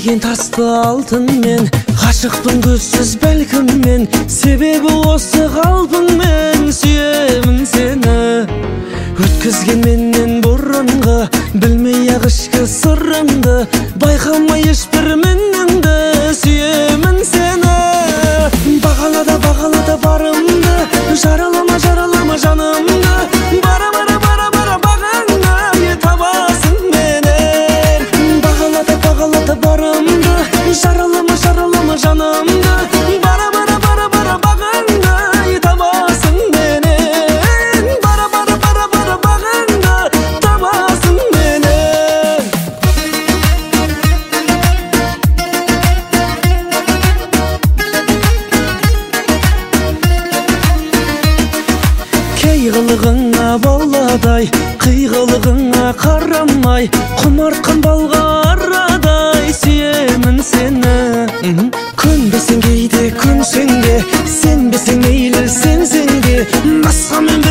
деген тасты алтынмен, ғашықтың көзсіз бәлкім мен, себебі осы қалпыңмен сүйемін сені. Өткізген менен бұрынғы, білмей ақ ішкі сырыңды, байқамай ешбір мініңді сүйемін сені. Бағалада барымды, жаралама жанымды, бара бағаңа табасың менен. Бағалада барымды, жаралама жанымды, бара бағаңа табасың менен. Бара бағаңа табасың менен. Кей қылығыңа баладай, қиғылығыңа қарамай, құмартқан балға арадай сүйемін сені. Көнбесең кейде көнсең де, сенбесең мейлі сенсең де, басқамен